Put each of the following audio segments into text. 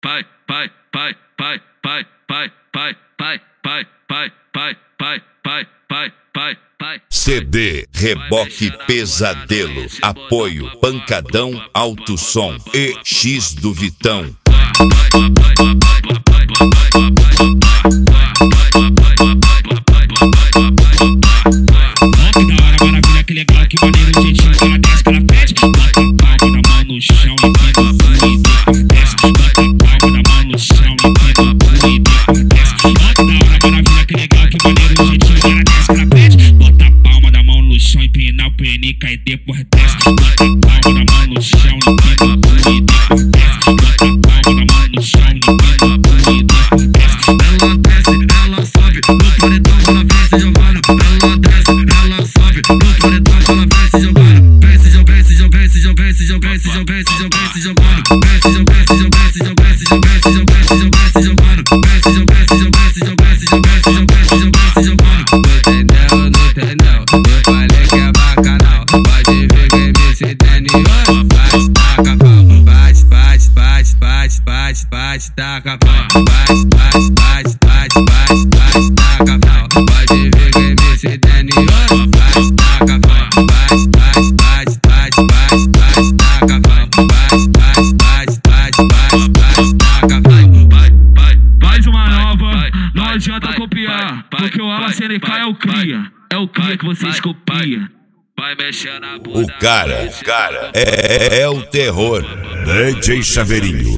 pai, pai, pai, pai, pai, pai, pai, pai, pai, pai, pai, pai, pai, pai, pai, pai. CD Reboque Pesadelo. Apoio Pancadão Alto Som e X do Vitão. Que da hora, maravilha, que legal, que maneiro, o jeitinho que ela desce, que ela pede. Bota a palma da mão no chão e pega o cu e depois desce. Bota a palma da mão no chão e pega o cu e depois desce. Que da hora, maravilha, que legal, que maneiro, o jeitinho que ela desce, que ela pede. Bota a palma da mão no chão, empina o penica e depois desce. Bota a palma da mão no chão e pega o cu e depois desce. Bota a palma da mão no chão e pega o cu e depois desce. Ela desce, ela sobe, no paredão ela vem se jogando. Ela desce, ela sobe, no paredão ela vem se jogando. Vem se jogando, se jogando, se jogando, se jogando, se jogando, se jogando, se jogando. Vem se jogando, se jogando, se jogando, se jogando, se jogando, se jogando, se jogando. Vem se jogando, se jogando, se jogando, se jogando, se jogando, se jogando, se jogando. Não entendeu, eu falei que é bacanal. Pode ver que MC Daniel bate, taca pau. Bate, bate, bate, bate, bate, bate, taca pau. Bate, bate, bate, bate, bate, bate, taca pau. Pode ver que MC Daniel bate, taca pau. Bate, bate, bate, bate, bate, bate, taca pau. Bate, bate, bate, bate, bate, bate, taca pau. Mais uma nova, não adianta copiar, porque o AlaCNK é o cria. É o cria que vocês copiam. Vai mexer na bunda. O cara é o terror. DJ Chaveirinho.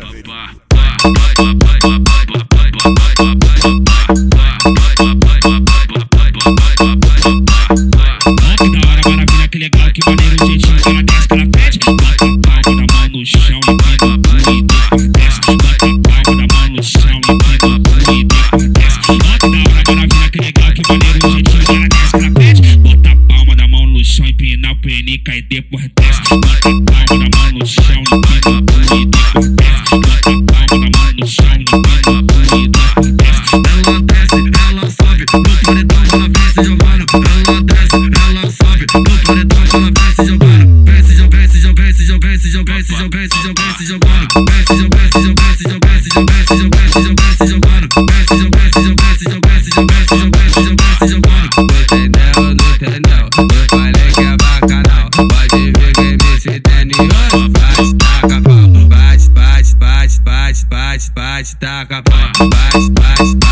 Que da hora, maravilha, que legal, que maneiro, o jeitinho que ela desce, que ela pede. Bota a palma da mão no chão e pega o cu e depois desce. Bota a palma da mão no chão e pega o cu e depois desce. Que da hora, maravilha, que legal, que maneiro, o jeitinho que ela desce, que ela pede. Bota a palma da mão no chão, empina o penica e depois desce. Bota a palma da mão no chão e pega o cu e depois desce. Bota a palma da mão no chão e pega o cu e depois desce. Ela desce, ela sobe, no paredão ela vem se jogando. Ela desce, ela sobe, no paredão ela vem se jogando. Vem se jogando, se jogando, se jogando, se jogando, se jogando, se jogando, se jogando. Vem se jogando, se jogando, se jogando, se jogando, se jogando, se jogando, se jogando. Vem se jogando, se jogando, se jogando, se jogando, se jogando, se jogando, se jogando. Não entendeu, eu falei que é bacanal. Pode ver que MC Daniel bate, taca pau. Bate, bate, bate, bate, bate, bate, taca pau. Bate, bate,